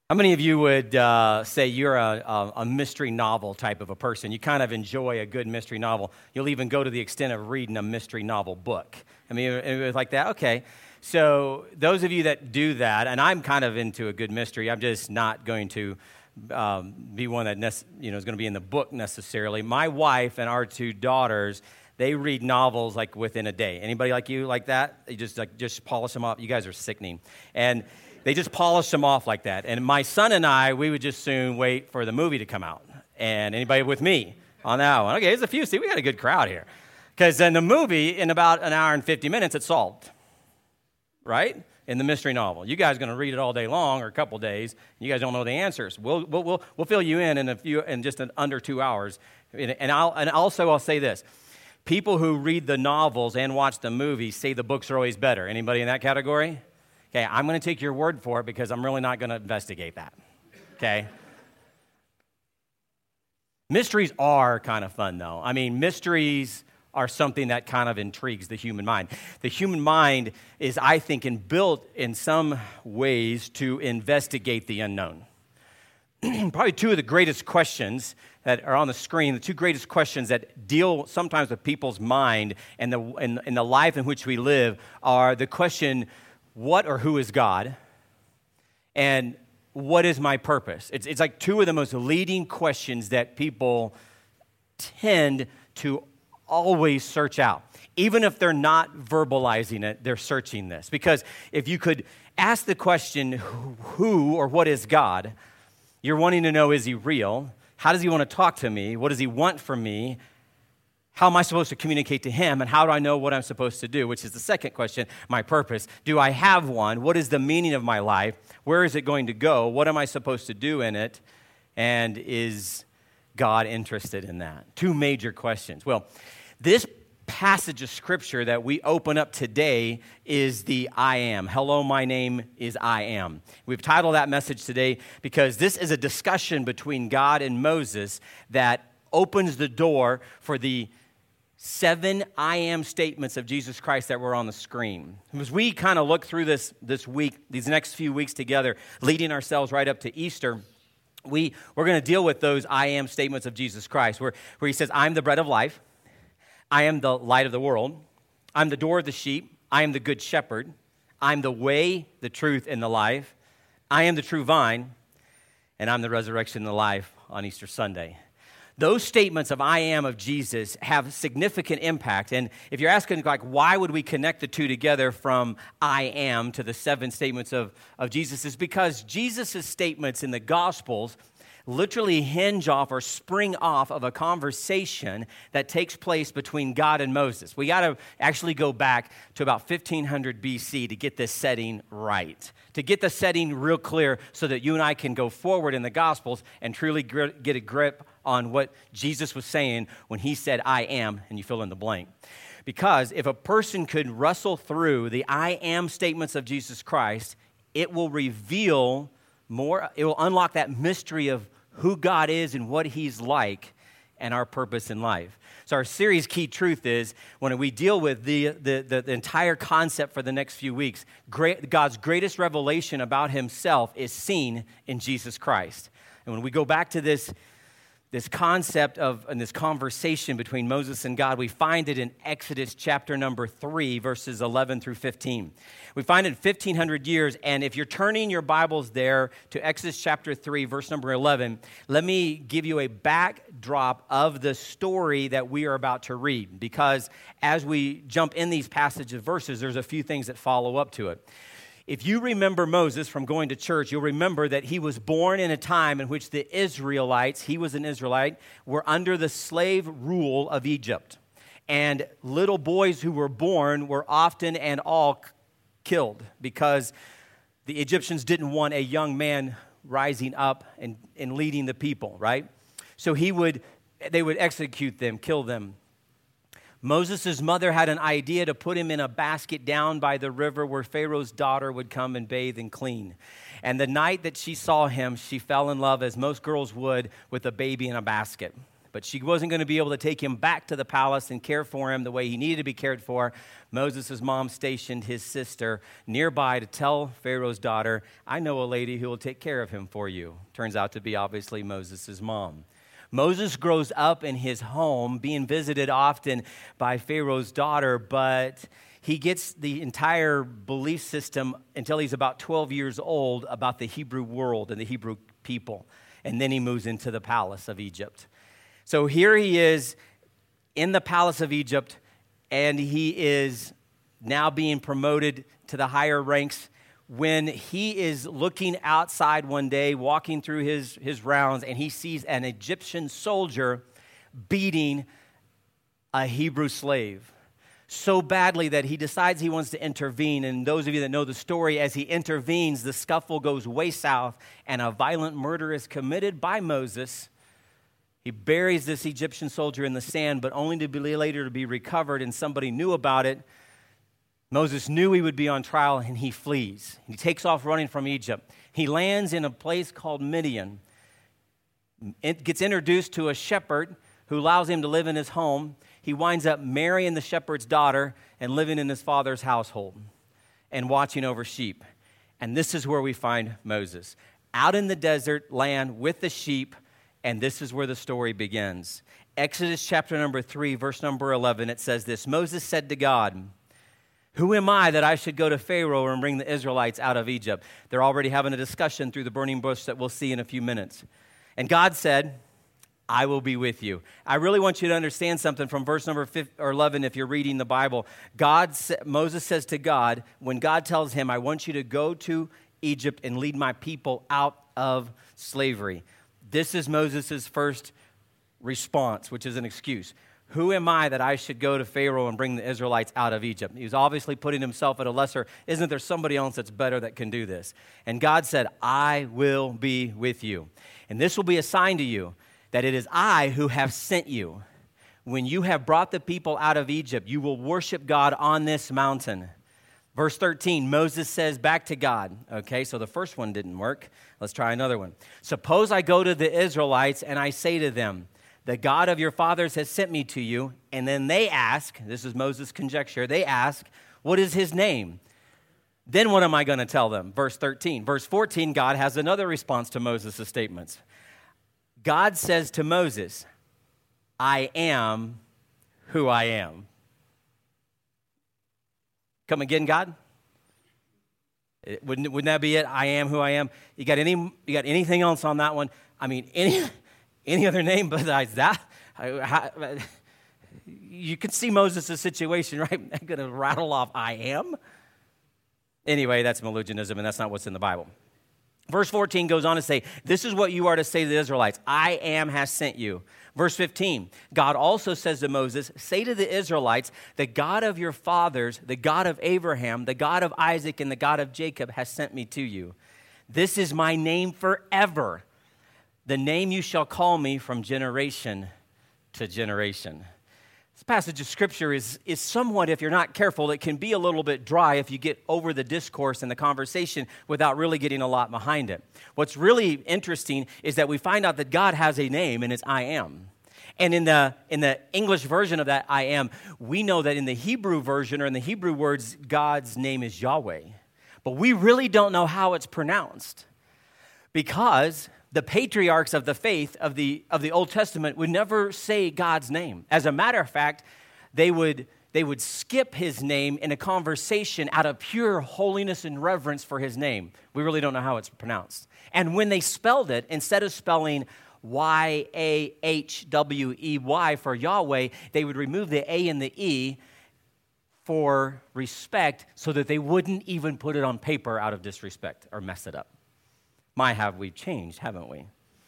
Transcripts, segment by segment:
How many of you would say you're a mystery novel type of a person? You kind of enjoy a good mystery novel. You'll even go to the extent of reading a mystery novel book. I mean, it was like that? Okay. So those of you that do that, and I'm kind of into a good mystery, I'm just not going to be one that is going to be in the book necessarily. My wife and our two daughters, they read novels like within a day. Anybody like you like that? You just polish them up. You guys are sickening. And they just polish them off like that. And my son and I, we would just soon wait for the movie to come out. And anybody with me on that one? Okay, there's a few. See, we got a good crowd here. Because in the movie, in about an hour and 50 minutes, it's solved. Right? In the mystery novel. You guys are going to read it all day long or a couple days. You guys don't know the answers. We'll fill you in just under 2 hours. And also I'll say this. People who read the novels and watch the movies say the books are always better. Anybody in that category? Okay, I'm going to take your word for it because I'm really not going to investigate that, okay? Mysteries are kind of fun, though. I mean, mysteries are something that kind of intrigues the human mind. The human mind is, I think, built in some ways to investigate the unknown. Probably two of the greatest questions that are on the screen, the two greatest questions that deal sometimes with people's mind and the life in which we live are the question, what or who is God? And what is my purpose? It's like two of the most leading questions that people tend to always search out. Even if they're not verbalizing it, they're searching this. Because if you could ask the question, who or what is God? You're wanting to know, is he real? How does he want to talk to me? What does he want from me? How am I supposed to communicate to him, and how do I know what I'm supposed to do? Which is the second question, my purpose. Do I have one? What is the meaning of my life? Where is it going to go? What am I supposed to do in it? And is God interested in that? Two major questions. Well, this passage of Scripture that we open up today is the I am. Hello, my name is I am. We've titled that message today because this is a discussion between God and Moses that opens the door for the 7 I am statements of Jesus Christ that were on the screen. As we kind of look through this week, these next few weeks together, leading ourselves right up to Easter, we're going to deal with those I am statements of Jesus Christ, where he says, I'm the bread of life, I am the light of the world, I'm the door of the sheep, I am the good shepherd, I'm the way, the truth, and the life, I am the true vine, and I'm the resurrection and the life on Easter Sunday. Those statements of I am of Jesus have significant impact. And if you're asking, like, why would we connect the two together from I am to the 7 statements of Jesus, is because Jesus' statements in the Gospels literally hinge off or spring off of a conversation that takes place between God and Moses. We got to actually go back to about 1500 BC to get this setting right, to get the setting real clear so that you and I can go forward in the Gospels and truly get a grip on what Jesus was saying when he said, I am, and you fill in the blank. Because if a person could wrestle through the I am statements of Jesus Christ, it will reveal more, it will unlock that mystery of who God is and what he's like and our purpose in life. So our series Key Truth is, when we deal with the entire concept for the next few weeks, God's greatest revelation about himself is seen in Jesus Christ. And when we go back to this concept of, and this conversation between Moses and God, we find it in Exodus chapter number 3, verses 11 through 15. We find it 1,500 years, and if you're turning your Bibles there to Exodus chapter 3, verse number 11, let me give you a backdrop of the story that we are about to read, because as we jump in these passages of verses, there's a few things that follow up to it. If you remember Moses from going to church, you'll remember that he was born in a time in which the Israelites, he was an Israelite, were under the slave rule of Egypt. And little boys who were born were often and all killed because the Egyptians didn't want a young man rising up and leading the people, right? So they would execute them, kill them. Moses' mother had an idea to put him in a basket down by the river where Pharaoh's daughter would come and bathe and clean. And the night that she saw him, she fell in love, as most girls would, with a baby in a basket. but she wasn't going to be able to take him back to the palace and care for him the way he needed to be cared for. Moses' mom stationed his sister nearby to tell Pharaoh's daughter, I know a lady who will take care of him for you. Turns out to be obviously Moses' mom. Moses grows up in his home, being visited often by Pharaoh's daughter, but he gets the entire belief system until he's about 12 years old about the Hebrew world and the Hebrew people. And then he moves into the palace of Egypt. So here he is in the palace of Egypt, and he is now being promoted to the higher ranks. When he is looking outside one day, walking through his rounds, and he sees an Egyptian soldier beating a Hebrew slave so badly that he decides he wants to intervene. And those of you that know the story, as he intervenes, the scuffle goes way south, and a violent murder is committed by Moses. He buries this Egyptian soldier in the sand, but only to be later to be recovered, and somebody knew about it. Moses knew he would be on trial, and he flees. He takes off running from Egypt. He lands in a place called Midian. It gets introduced to a shepherd who allows him to live in his home. He winds up marrying the shepherd's daughter and living in his father's household and watching over sheep. And this is where we find Moses, out in the desert land with the sheep, and this is where the story begins. Exodus chapter number 3, verse number 11, it says this, Moses said to God, who am I that I should go to Pharaoh and bring the Israelites out of Egypt? They're already having a discussion through the burning bush that we'll see in a few minutes. And God said, I will be with you. I really want you to understand something from verse number 11 if you're reading the Bible. Moses says to God, when God tells him, I want you to go to Egypt and lead my people out of slavery. This is Moses' first response, which is an excuse. Who am I that I should go to Pharaoh and bring the Israelites out of Egypt? He was obviously putting himself at a lesser, isn't there somebody else that's better that can do this? And God said, I will be with you. And this will be a sign to you that it is I who have sent you. When you have brought the people out of Egypt, you will worship God on this mountain. Verse 13, Moses says back to God, okay, so the first one didn't work. Let's try another one. Suppose I go to the Israelites and I say to them, the God of your fathers has sent me to you. And then they ask, this is Moses' conjecture, they ask, what is his name? Then what am I going to tell them? Verse 13. Verse 14, God has another response to Moses' statements. God says to Moses, I am who I am. Come again, God? Wouldn't that be it? I am who I am. You got anything else on that one? I mean, any other name besides that? You could see Moses' situation, right? I'm going to rattle off, I am. Anyway, that's Melagianism, and that's not what's in the Bible. Verse 14 goes on to say, this is what you are to say to the Israelites. I am has sent you. Verse 15, God also says to Moses, say to the Israelites, the God of your fathers, the God of Abraham, the God of Isaac, and the God of Jacob has sent me to you. This is my name forever, the name you shall call me from generation to generation. This passage of Scripture is somewhat, if you're not careful, it can be a little bit dry if you get over the discourse and the conversation without really getting a lot behind it. What's really interesting is that we find out that God has a name, and it's I am. And in the English version of that I am, we know that in the Hebrew version or in the Hebrew words, God's name is Yahweh. But we really don't know how it's pronounced because the patriarchs of the faith of the Old Testament would never say God's name. As a matter of fact, they would skip his name in a conversation out of pure holiness and reverence for his name. We really don't know how it's pronounced. And when they spelled it, instead of spelling Yahweh for Yahweh, they would remove the A and the E for respect so that they wouldn't even put it on paper out of disrespect or mess it up. My, have we changed, haven't we?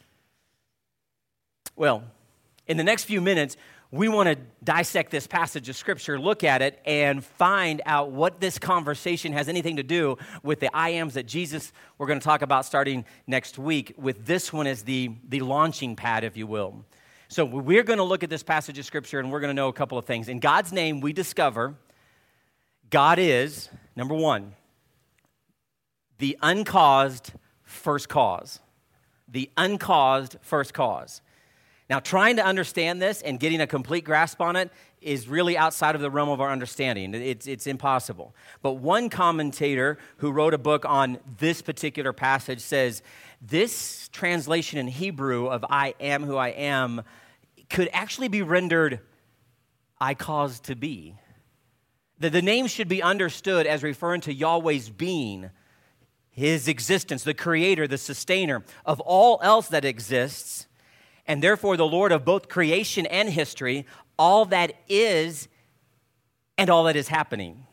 Well, in the next few minutes, we want to dissect this passage of Scripture, look at it, and find out what this conversation has anything to do with the I ams that Jesus, we're going to talk about starting next week, with this one as the launching pad, if you will. So we're going to look at this passage of Scripture, and we're going to know a couple of things. In God's name, we discover God is, number one, the uncaused first cause. The uncaused first cause. Now, trying to understand this and getting a complete grasp on it is really outside of the realm of our understanding. It's impossible. But one commentator who wrote a book on this particular passage says, this translation in Hebrew of I am who I am could actually be rendered, I cause to be. The name should be understood as referring to Yahweh's being, his existence, the creator, the sustainer of all else that exists, and therefore the Lord of both creation and history, all that is and all that is happening.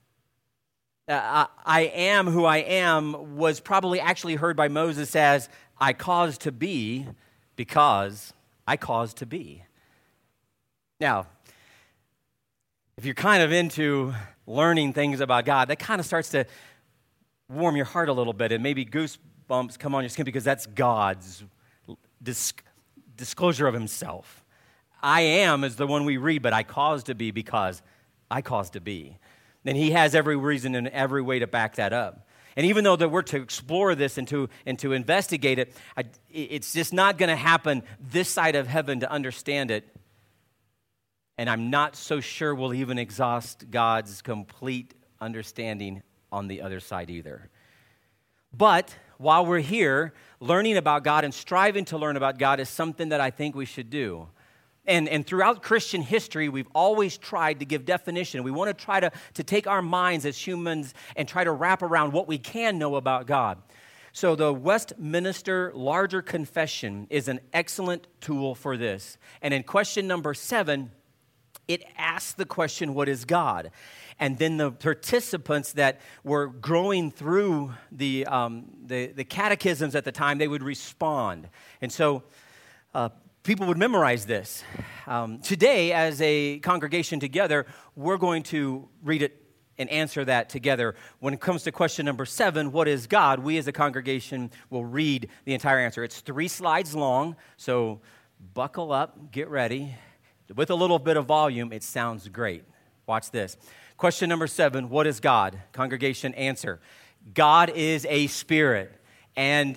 I am who I am was probably actually heard by Moses as, I cause to be because I cause to be. Now, if you're kind of into learning things about God, that kind of starts to warm your heart a little bit, and maybe goosebumps come on your skin because that's God's disclosure of himself. I am is the one we read, but I cause to be because I cause to be. And he has every reason and every way to back that up. And even though that we're to explore this and to investigate it, it's just not going to happen this side of heaven to understand it. And I'm not so sure we'll even exhaust God's complete understanding on the other side either. But while we're here, learning about God and striving to learn about God is something that I think we should do. And throughout Christian history, we've always tried to give definition. We want to try to take our minds as humans and try to wrap around what we can know about God. So the Westminster Larger Confession is an excellent tool for this. And in question number 7, it asks the question, what is God? And then the participants that were growing through the catechisms at the time, they would respond. And so people would memorize this. Today, as a congregation together, we're going to read it and answer that together. When it comes to question number 7, what is God? We as a congregation will read the entire answer. It's 3 slides long, so buckle up, get ready. With a little bit of volume, it sounds great. Watch this. Question number 7, what is God? Congregation, answer. God is a spirit and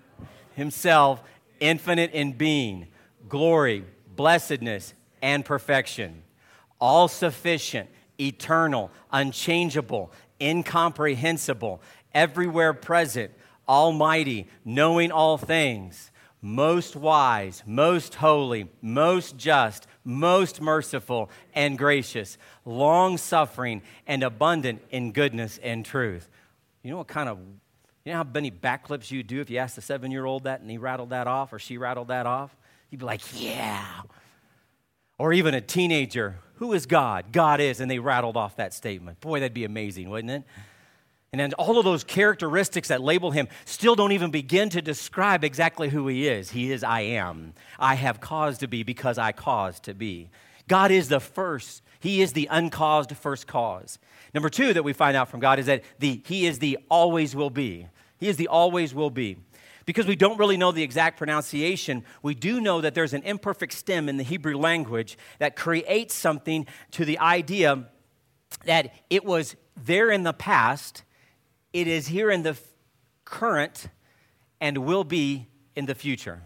himself infinite in being, glory, blessedness, and perfection, all sufficient, eternal, unchangeable, incomprehensible, everywhere present, almighty, knowing all things, most wise, most holy, most just, most merciful and gracious, long-suffering and abundant in goodness and truth. You know how many backflips you do if you ask the 7-year-old that and he rattled that off or she rattled that off? You'd be like, yeah. Or even a teenager, who is God? God is, and they rattled off that statement. Boy, that'd be amazing, wouldn't it? And then all of those characteristics that label him still don't even begin to describe exactly who he is. He is I am. I have cause to be because I cause to be. God is the first. He is the uncaused first cause. Number 2 that we find out from God is that he is the always will be. He is the always will be. Because we don't really know the exact pronunciation, we do know that there's an imperfect stem in the Hebrew language that creates something to the idea that it was there in the past, it is here in the current, and will be in the future.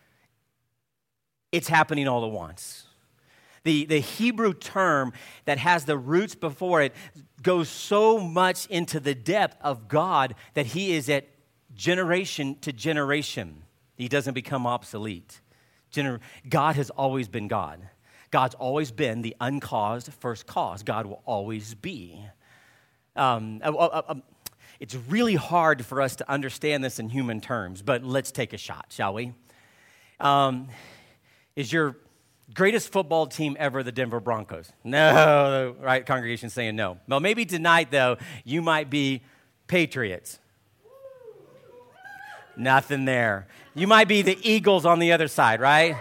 It's happening all at once. The Hebrew term that has the roots before it goes so much into the depth of God that he is at generation to generation. He doesn't become obsolete. God has always been God. God's always been the uncaused first cause. God will always be. It's really hard for us to understand this in human terms, but let's take a shot, shall we? Is your greatest football team ever the Denver Broncos? No, right? Congregation saying no. Well, maybe tonight, though, you might be Patriots. Nothing there. You might be the Eagles on the other side, right?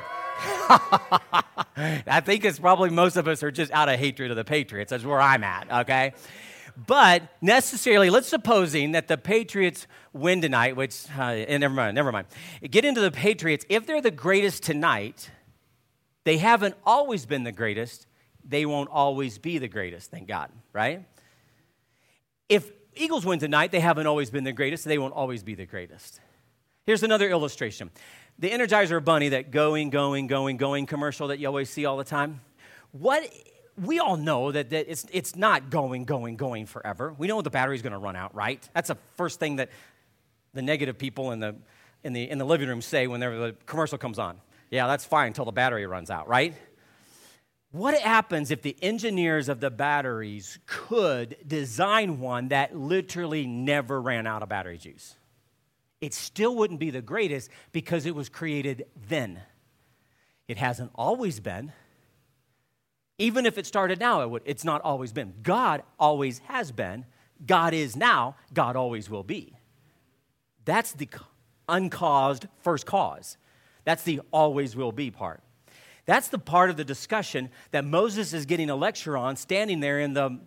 I think it's probably most of us are just out of hatred of the Patriots. That's where I'm at, okay? But necessarily, let's supposing that the Patriots win tonight, which, never mind. Get into the Patriots. If they're the greatest tonight, they haven't always been the greatest. They won't always be the greatest, thank God, right? If Eagles win tonight, they haven't always been the greatest. They won't always be the greatest. Here's another illustration. The Energizer Bunny, that going commercial that you always see all the time. We all know that it's not going forever. We know the battery's going to run out, right? That's the first thing that the negative people in the living room say whenever the commercial comes on. Yeah, that's fine until the battery runs out, right? What happens if the engineers of the batteries could design one that literally never ran out of battery juice? It still wouldn't be the greatest because it was created then. It hasn't always been. Even if it started now, it's not always been. God always has been. God is now. God always will be. That's the uncaused first cause. That's the always will be part. That's the part of the discussion that Moses is getting a lecture on, standing there in the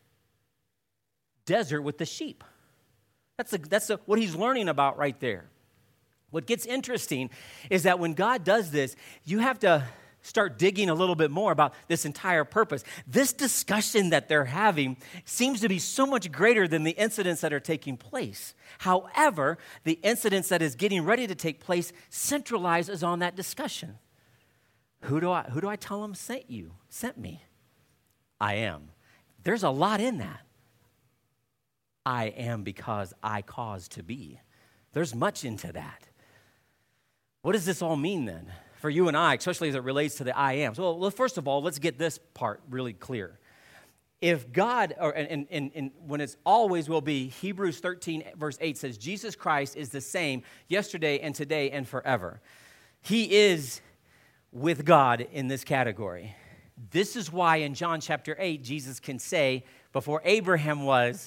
desert with the sheep. That's what he's learning about right there. What gets interesting is that when God does this, you have to start digging a little bit more about this entire purpose. This discussion that they're having seems to be so much greater than the incidents that are taking place. However, the incidents that is getting ready to take place centralizes on that discussion. Who do I tell them sent me? I am. There's a lot in that. I am because I caused to be. There's much into that. What does this all mean then for you and I, especially as it relates to the I am? So, well, first of all, let's get this part really clear. If God, and when it's always will be, Hebrews 13 verse 8 says, Jesus Christ is the same yesterday and today and forever. He is with God in this category. This is why in John chapter 8, Jesus can say, before Abraham was,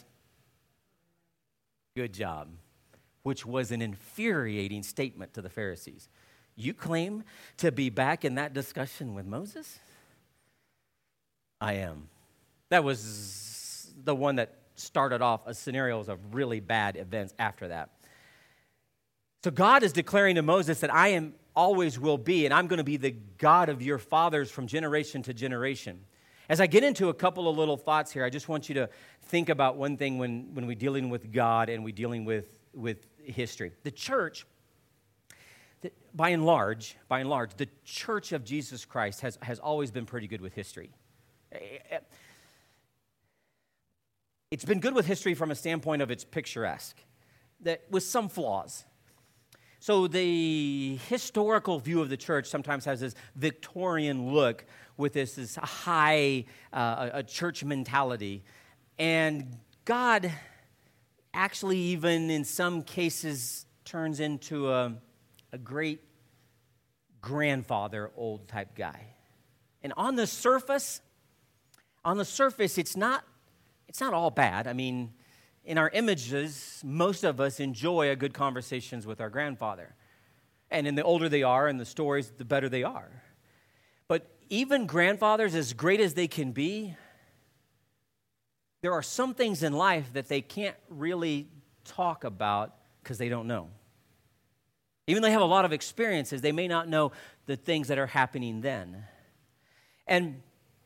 good job, which was an infuriating statement to the Pharisees. You claim to be back in that discussion with Moses? I am. That was the one that started off a scenario of really bad events after that. So God is declaring to Moses that I am always will be, and I'm going to be the God of your fathers from generation to generation. As I get into a couple of little thoughts here, I just want you to think about one thing when we're dealing with God and we're dealing with history. The church, by and large, the church of Jesus Christ has always been pretty good with history. It's been good with history from a standpoint of it's picturesque, with some flaws. So the historical view of the church sometimes has this Victorian look with this high a church mentality. And God actually even in some cases turns into a great grandfather, old type guy. And on the surface, it's not all bad. I mean, in our images, most of us enjoy a good conversations with our grandfather. And the older they are and the stories, the better they are. But even grandfathers, as great as they can be, there are some things in life that they can't really talk about because they don't know. Even though they have a lot of experiences, they may not know the things that are happening then. And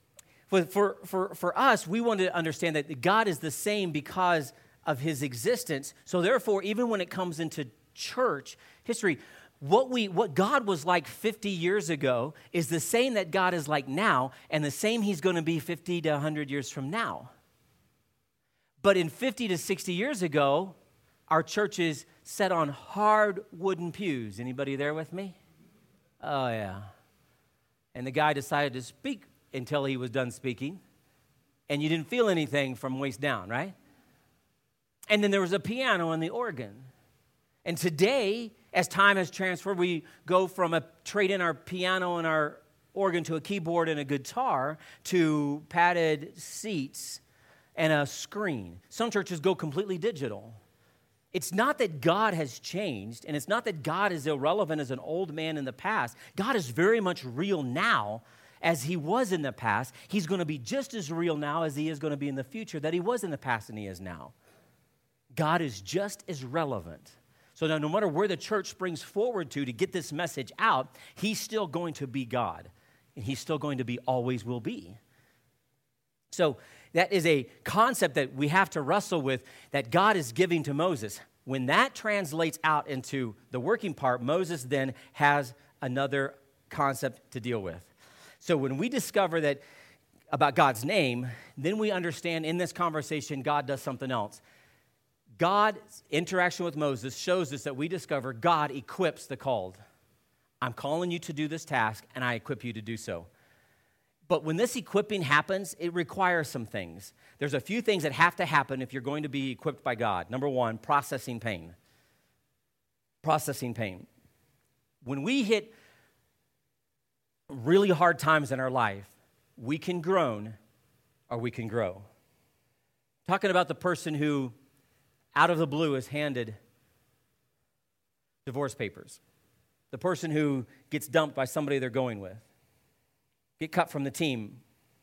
for us, we want to understand that God is the same because of his existence. So therefore, even when it comes into church history, what God was like 50 years ago is the same that God is like now, and the same he's going to be 50 to 100 years from now. But in 50 to 60 years ago, our churches sat on hard wooden pews. Anybody there with me? Oh, yeah. And the guy decided to speak until he was done speaking, and you didn't feel anything from waist down, right? And then there was a piano and the organ. And today, as time has transferred, we go from trade in our piano and our organ to a keyboard and a guitar to padded seats and a screen. Some churches go completely digital. It's not that God has changed, and it's not that God is irrelevant as an old man in the past. God is very much real now as he was in the past. He's going to be just as real now as he is going to be in the future, that he was in the past and he is now. God is just as relevant. So now no matter where the church springs forward to get this message out, he's still going to be God, and he's still going to be always will be. So that is a concept that we have to wrestle with that God is giving to Moses. When that translates out into the working part, Moses then has another concept to deal with. So when we discover that about God's name, then we understand in this conversation God does something else. God's interaction with Moses shows us that we discover God equips the called. I'm calling you to do this task, and I equip you to do so. But when this equipping happens, it requires some things. There's a few things that have to happen if you're going to be equipped by God. Number one, processing pain. Processing pain. When we hit really hard times in our life, we can groan or we can grow. Talking about the person who, out of the blue, is handed divorce papers. The person who gets dumped by somebody they're going with. Get cut from the team.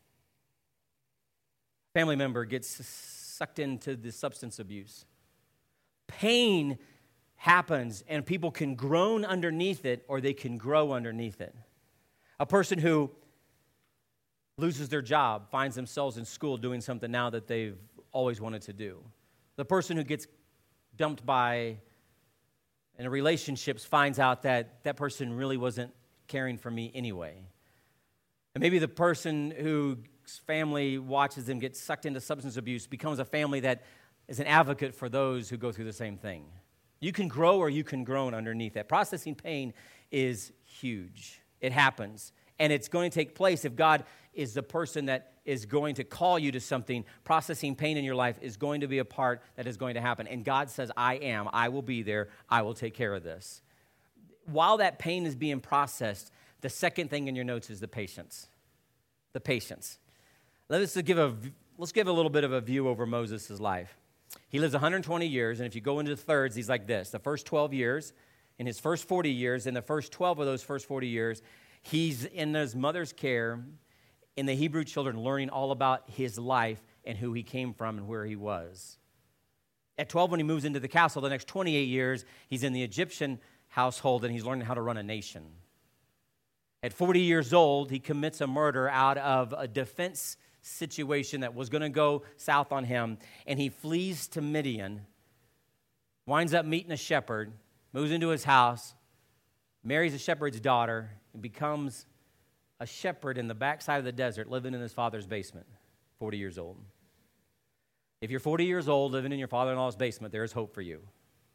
Family member gets sucked into the substance abuse. Pain happens, and people can groan underneath it, or they can grow underneath it. A person who loses their job, finds themselves in school doing something now that they've always wanted to do. The person who gets dumped by in a relationships finds out that that person really wasn't caring for me anyway. And maybe the person whose family watches them get sucked into substance abuse becomes a family that is an advocate for those who go through the same thing. You can grow or you can groan underneath that. Processing pain is huge. It happens. And it's going to take place if God is the person that is going to call you to something. Processing pain in your life is going to be a part that is going to happen. And God says, I will be there, I will take care of this. While that pain is being processed, the second thing in your notes is the patience. The patience. Let's give a little bit of a view over Moses' life. He lives 120 years, and if you go into the thirds, he's like this. The first 12 years, in his first 40 years, in the first 12 of those first 40 years, he's in his mother's care, in the Hebrew children, learning all about his life and who he came from and where he was. At 12, when he moves into the castle, the next 28 years, he's in the Egyptian household, and he's learning how to run a nation. At 40 years old, he commits a murder out of a defense situation that was going to go south on him, and he flees to Midian, winds up meeting a shepherd, moves into his house, marries a shepherd's daughter, and becomes a shepherd in the backside of the desert, living in his father's basement, 40 years old. If you're 40 years old, living in your father-in-law's basement, there is hope for you.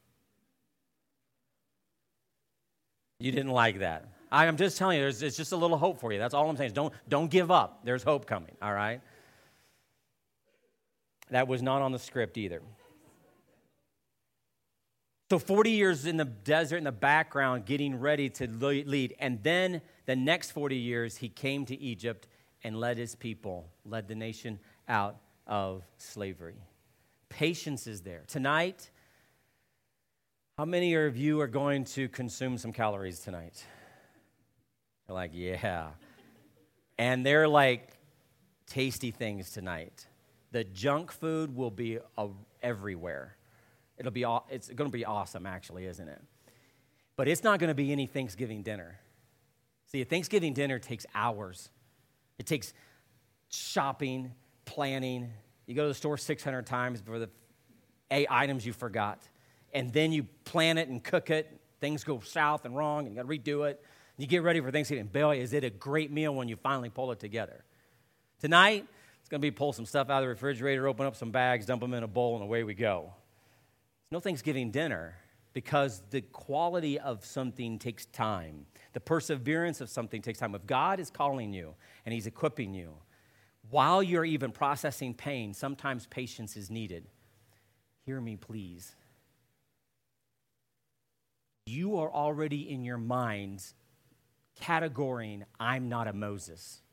You didn't like that. I'm just telling you, it's just a little hope for you. That's all I'm saying. Don't give up. There's hope coming, all right? That was not on the script either. So 40 years in the desert, in the background, getting ready to lead. And then the next 40 years, he came to Egypt and led his people, led the nation out of slavery. Patience is there. Tonight, how many of you are going to consume some calories tonight? You're like, yeah. And they're like tasty things tonight. The junk food will be everywhere. It's going to be awesome, actually, isn't it? But it's not going to be any Thanksgiving dinner. See, a Thanksgiving dinner takes hours. It takes shopping, planning. You go to the store 600 times for the 8 items you forgot. And then you plan it and cook it. Things go south and wrong, and you got to redo it. You get ready for Thanksgiving. Boy, is it a great meal when you finally pull it together. Tonight, it's going to be pull some stuff out of the refrigerator, open up some bags, dump them in a bowl, and away we go. It's no Thanksgiving dinner because the quality of something takes time. The perseverance of something takes time. If God is calling you and he's equipping you, while you're even processing pain, sometimes patience is needed. Hear me, please. You are already in your minds categorizing, I'm not a Moses.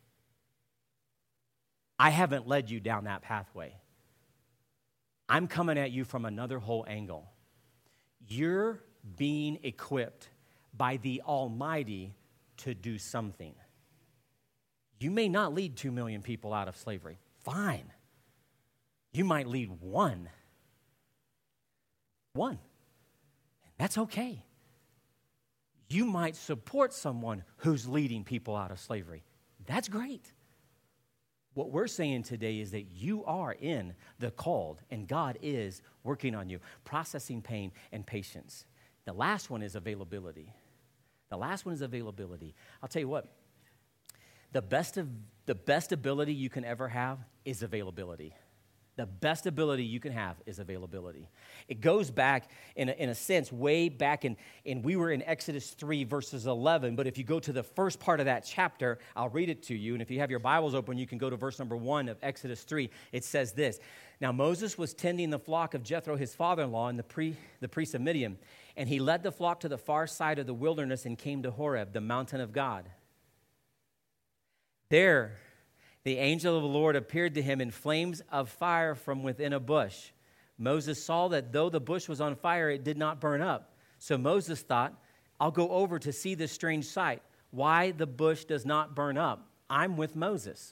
I haven't led you down that pathway. I'm coming at you from another whole angle. You're being equipped by the Almighty to do something. You may not lead 2 million people out of slavery. Fine. You might lead one. One. That's okay. You might support someone who's leading people out of slavery. That's great. What we're saying today is that you are in the called, and God is working on you, processing pain and patience. The last one is availability. The last one is availability. I'll tell you what, the best ability you can ever have is availability. The best ability you can have is availability. It goes back, in a sense, way back in we were in Exodus 3, verses 11, but if you go to the first part of that chapter, I'll read it to you, and if you have your Bibles open, you can go to verse number 1 of Exodus 3. It says this, "Now Moses was tending the flock of Jethro, his father-in-law, and the priest of Midian, and he led the flock to the far side of the wilderness and came to Horeb, the mountain of God. There, the angel of the Lord appeared to him in flames of fire from within a bush. Moses saw that though the bush was on fire, it did not burn up. So Moses thought, I'll go over to see this strange sight, why the bush does not burn up. I'm with Moses."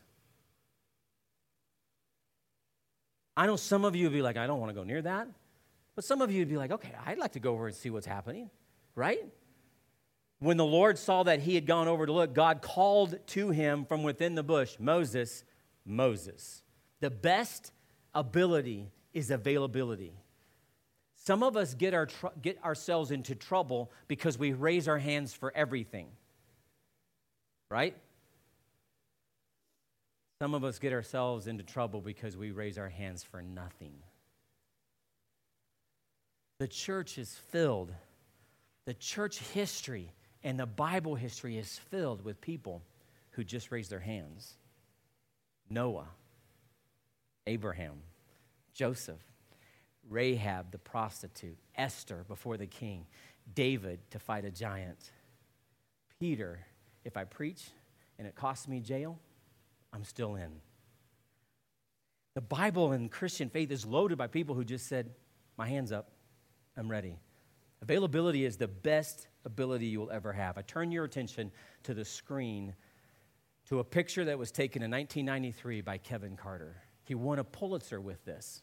I know some of you would be like, I don't want to go near that. But some of you would be like, okay, I'd like to go over and see what's happening, right? When the Lord saw that he had gone over to look, God called to him from within the bush, "Moses, Moses." The best ability is availability. Some of us get ourselves into trouble because we raise our hands for everything, right? Some of us get ourselves into trouble because we raise our hands for nothing. The church is filled. The church history and the Bible history is filled with people who just raised their hands. Noah, Abraham, Joseph, Rahab the prostitute, Esther before the king, David to fight a giant, Peter, if I preach and it costs me jail, I'm still in. The Bible and Christian faith is loaded by people who just said, my hand's up, I'm ready. Availability is the best ability you will ever have. I turn your attention to the screen to a picture that was taken in 1993 by Kevin Carter. He won a Pulitzer with this.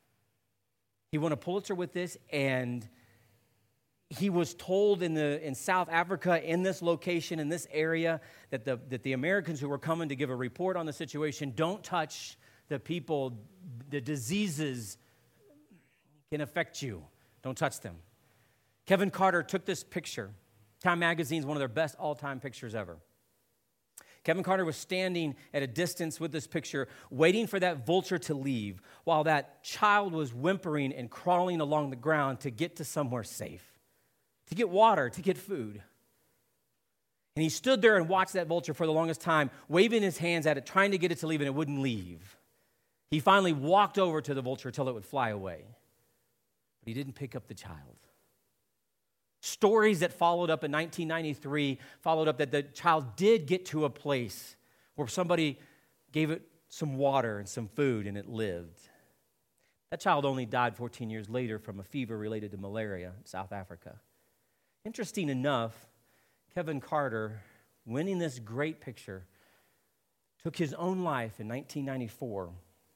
And he was told in South Africa, in this location, in this area, that the Americans who were coming to give a report on the situation, don't touch the people, the diseases can affect you. Don't touch them. Kevin Carter took this picture. Time Magazine's one of their best all-time pictures ever. Kevin Carter was standing at a distance with this picture, waiting for that vulture to leave, while that child was whimpering and crawling along the ground to get to somewhere safe, to get water, to get food. And he stood there and watched that vulture for the longest time, waving his hands at it, trying to get it to leave, and it wouldn't leave. He finally walked over to the vulture till it would fly away. But he didn't pick up the child. Stories that followed up in 1993 followed up that the child did get to a place where somebody gave it some water and some food and it lived. That child only died 14 years later from a fever related to malaria in South Africa. Interesting enough, Kevin Carter, winning this great picture, took his own life in 1994.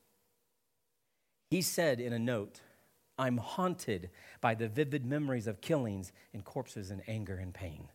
He said in a note, "I'm haunted by the vivid memories of killings and corpses in anger and pain."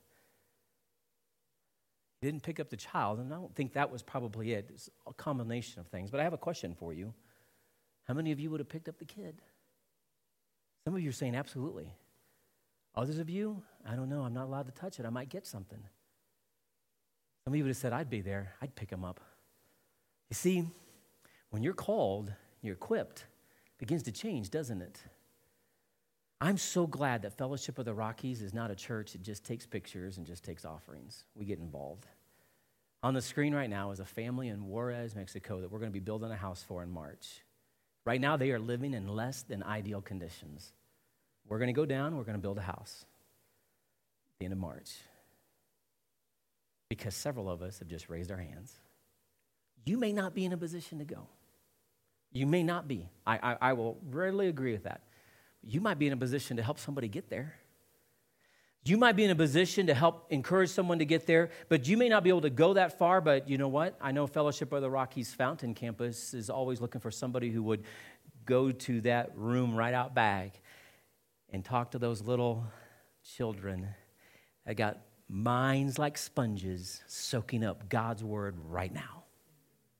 He didn't pick up the child, and I don't think that was probably it. It's a combination of things. But I have a question for you. How many of you would have picked up the kid? Some of you are saying absolutely. Others of you, I don't know, I'm not allowed to touch it. I might get something. Some of you would have said, I'd be there. I'd pick him up. You see, when you're called, you're equipped, it begins to change, doesn't it? I'm so glad that Fellowship of the Rockies is not a church that just takes pictures and just takes offerings. We get involved. On the screen right now is a family in Juarez, Mexico that we're going to be building a house for in March. Right now, they are living in less than ideal conditions. We're going to go down, we're going to build a house at the end of March. Because several of us have just raised our hands. You may not be in a position to go. You may not be. I will rarely agree with that. You might be in a position to help somebody get there. You might be in a position to help encourage someone to get there, but you may not be able to go that far. But you know what? I know Fellowship of the Rockies Fountain Campus is always looking for somebody who would go to that room right out back and talk to those little children that got minds like sponges soaking up God's word right now.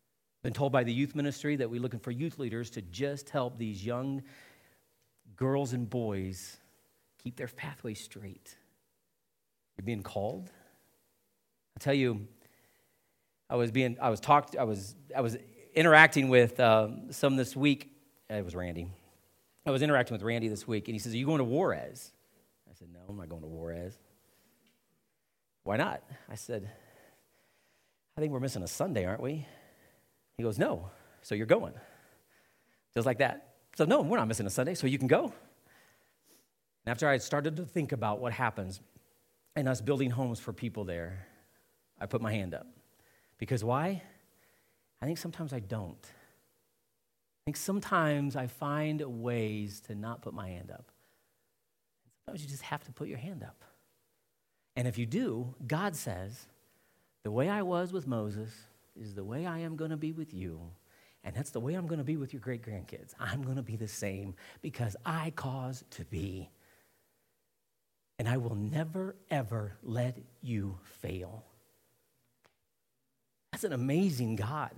Been told by the youth ministry that we're looking for youth leaders to just help these young girls and boys keep their pathway straight. You're being called. I tell you, I was interacting with some this week. It was Randy. I was interacting with Randy this week, and he says, "Are you going to Juarez?" I said, "No, I'm not going to Juarez." "Why not?" I said, "I think we're missing a Sunday, aren't we?" He goes, "No, so you're going." Just like that. So, "No, we're not missing a Sunday, so you can go." And after I started to think about what happens and us building homes for people there, I put my hand up. Because why? I think sometimes I don't. I think sometimes I find ways to not put my hand up. Sometimes you just have to put your hand up. And if you do, God says, the way I was with Moses is the way I am going to be with you. And that's the way I'm going to be with your great-grandkids. I'm going to be the same because I cause to be. And I will never, ever let you fail. That's an amazing God.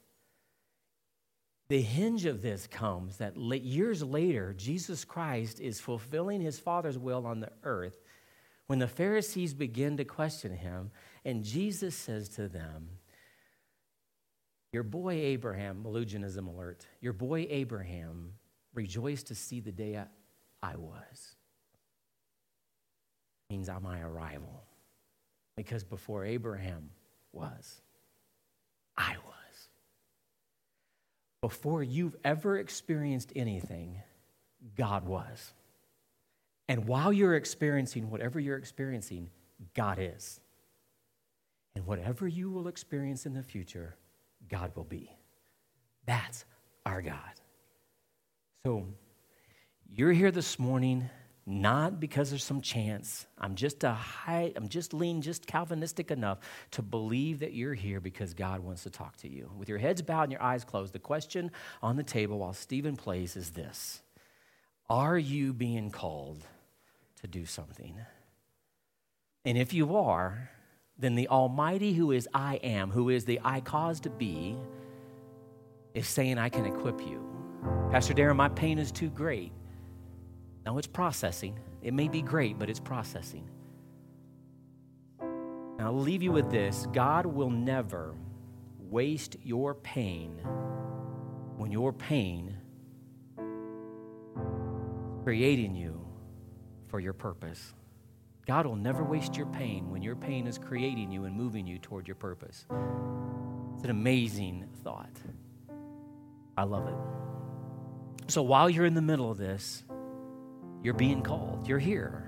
The hinge of this comes that years later, Jesus Christ is fulfilling his Father's will on the earth when the Pharisees begin to question him, and Jesus says to them, "Your boy Abraham," Melagianism alert, "your boy Abraham rejoiced to see the day I was." Means I'm my arrival. Because before Abraham was, I was. Before you've ever experienced anything, God was. And while you're experiencing whatever you're experiencing, God is. And whatever you will experience in the future, God will be. That's our God. So, you're here this morning not because there's some chance. I'm just Calvinistic enough to believe that you're here because God wants to talk to you. With your heads bowed and your eyes closed, the question on the table while Stephen plays is this: are you being called to do something? And if you are, then the Almighty who is I am, who is the I cause to be, is saying, I can equip you. Pastor Darren, my pain is too great. No, it's processing. It may be great, but it's processing. Now, I'll leave you with this. God will never waste your pain when your pain is creating you for your purpose. God will never waste your pain when your pain is creating you and moving you toward your purpose. It's an amazing thought. I love it. So while you're in the middle of this, you're being called. You're here.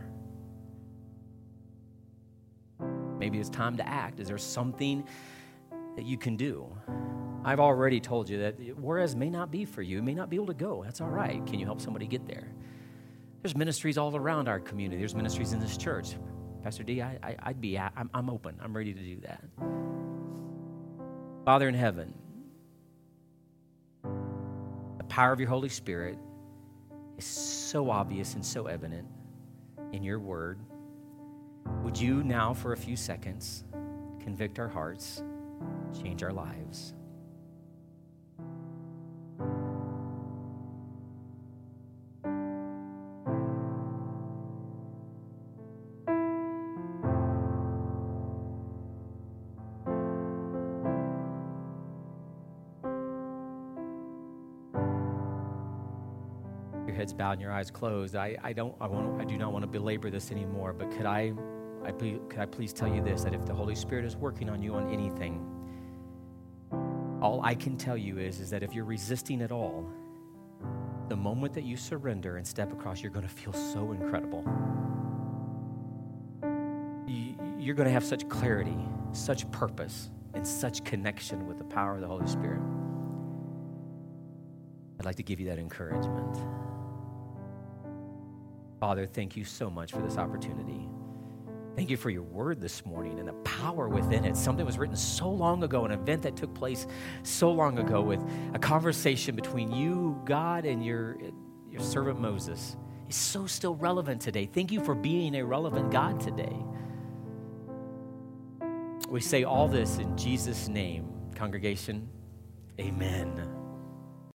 Maybe it's time to act. Is there something that you can do? I've already told you that Juarez may not be for you. You may not be able to go. That's all right. Can you help somebody get there? There's ministries all around our community. There's ministries in this church. Pastor D, I'm open. I'm ready to do that. Father in heaven, the power of your Holy Spirit is so obvious and so evident in your word. Would you now, for a few seconds, convict our hearts, change our lives? Heads bowed and your eyes closed. I do not want to belabor this anymore, but could I please tell you this, that if the Holy Spirit is working on you on anything, all I can tell you is that if you're resisting at all, the moment that you surrender and step across, you're going to feel so incredible. You're going to have such clarity, such purpose, and such connection with the power of the Holy Spirit. I'd like to give you that encouragement. Father, thank you so much for this opportunity. Thank you for your word this morning and the power within it. Something was written so long ago, an event that took place so long ago with a conversation between you, God, and your servant Moses is so still relevant today. Thank you for being a relevant God today. We say all this in Jesus' name. Congregation, Amen.